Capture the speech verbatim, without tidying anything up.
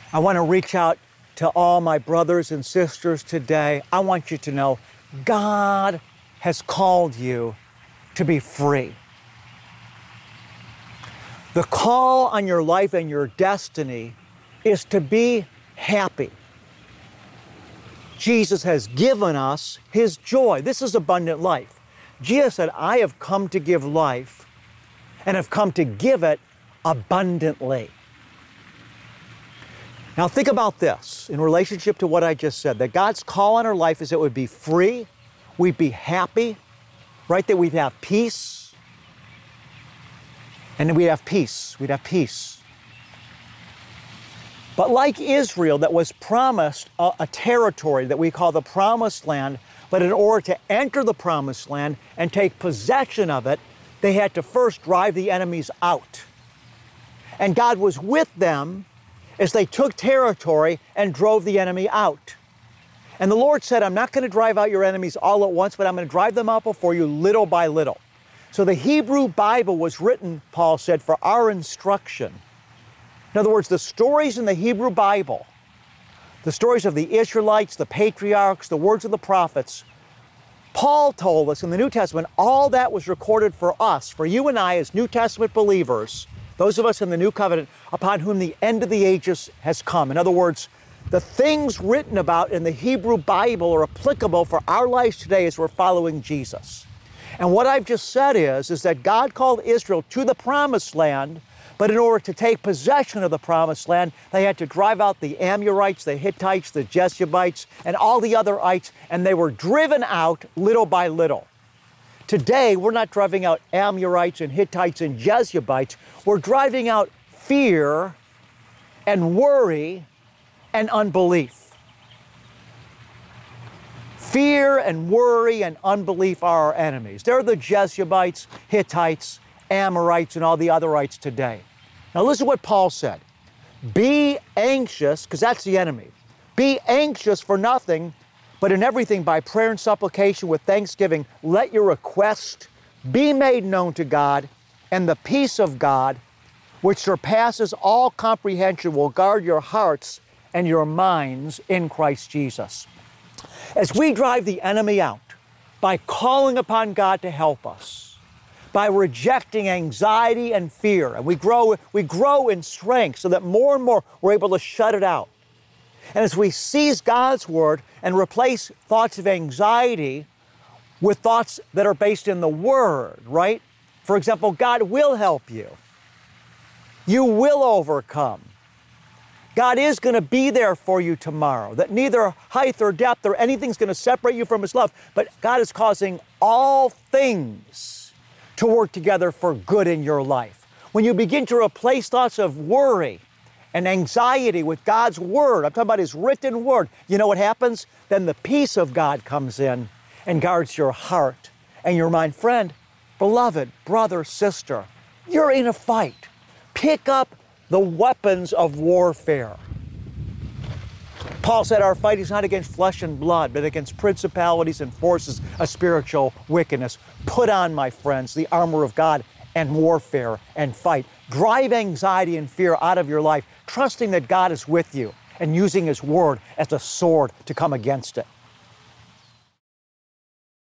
I want to reach out to all my brothers and sisters today. I want you to know God has called you to be free. The call on your life and your destiny is to be happy. Jesus has given us His joy. This is abundant life. Jesus said, I have come to give life and have come to give it abundantly. Now think about this in relationship to what I just said, that God's call on our life is that we'd be free, we'd be happy, right? That we'd have peace. And then we'd have peace, we'd have peace. But like Israel that was promised a, a territory that we call the Promised Land, but in order to enter the Promised Land and take possession of it, they had to first drive the enemies out. And God was with them as they took territory and drove the enemy out. And the Lord said, I'm not going to drive out your enemies all at once, but I'm going to drive them out before you little by little. So the Hebrew Bible was written, Paul said, for our instruction. In other words, the stories in the Hebrew Bible, the stories of the Israelites, the patriarchs, the words of the prophets, Paul told us in the New Testament, all that was recorded for us, for you and I as New Testament believers, those of us in the New Covenant, upon whom the end of the ages has come. In other words, the things written about in the Hebrew Bible are applicable for our lives today as we're following Jesus. And what I've just said is, is that God called Israel to the Promised Land, but in order to take possession of the Promised Land, they had to drive out the Amorites, the Hittites, the Jebusites, and all the other ites, and they were driven out little by little. Today, we're not driving out Amorites and Hittites and Jebusites. We're driving out fear and worry and unbelief. Fear and worry and unbelief are our enemies. They're the Jebusites, Hittites, Amorites, and all the otherites today. Now listen to what Paul said. Be anxious, because that's the enemy. Be anxious for nothing, but in everything by prayer and supplication with thanksgiving, let your request be made known to God, and the peace of God, which surpasses all comprehension, will guard your hearts and your minds in Christ Jesus. As we drive the enemy out by calling upon God to help us, by rejecting anxiety and fear, and we grow, we grow in strength so that more and more we're able to shut it out. And as we seize God's Word and replace thoughts of anxiety with thoughts that are based in the Word, right? For example, God will help you. You will overcome. God is going to be there for you tomorrow, that neither height or depth or anything's going to separate you from His love, but God is causing all things to work together for good in your life. When you begin to replace thoughts of worry and anxiety with God's Word, I'm talking about His written Word, you know what happens? Then the peace of God comes in and guards your heart and your mind. Friend, beloved, brother, sister, you're in a fight. Pick up the weapons of warfare. Paul said our fight is not against flesh and blood, but against principalities and forces of spiritual wickedness. Put on, my friends, the armor of God and warfare and fight. Drive anxiety and fear out of your life, trusting that God is with you and using His Word as a sword to come against it.